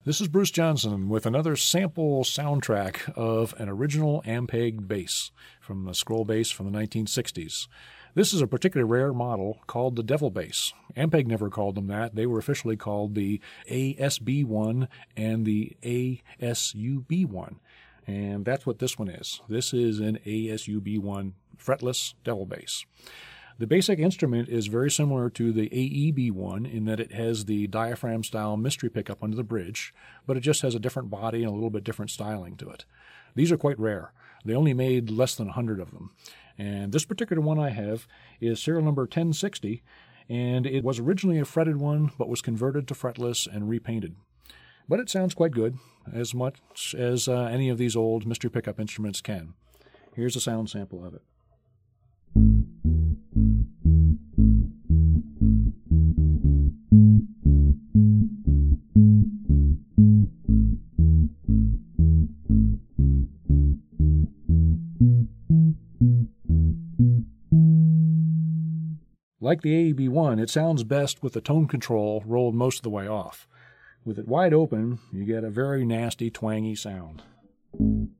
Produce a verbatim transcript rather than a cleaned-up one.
This is Bruce Johnson with another sample soundtrack of an original Ampeg bass from a scroll bass from the nineteen sixties. This is a particularly rare model called the Devil Bass. Ampeg never called them that. They were officially called the A S B one and the A S U B one. And that's what this one is. This is an A S U B one fretless Devil Bass. The basic instrument is very similar to the A E B one in that it has the diaphragm-style mystery pickup under the bridge, but it just has a different body and a little bit different styling to it. These are quite rare. They only made less than one hundred of them. And this particular one I have is serial number ten sixty, and it was originally a fretted one, but was converted to fretless and repainted. But it sounds quite good, as much as uh, any of these old mystery pickup instruments can. Here's a sound sample of it. Like the A E B one, it sounds best with the tone control rolled most of the way off. With it wide open, you get a very nasty, twangy sound.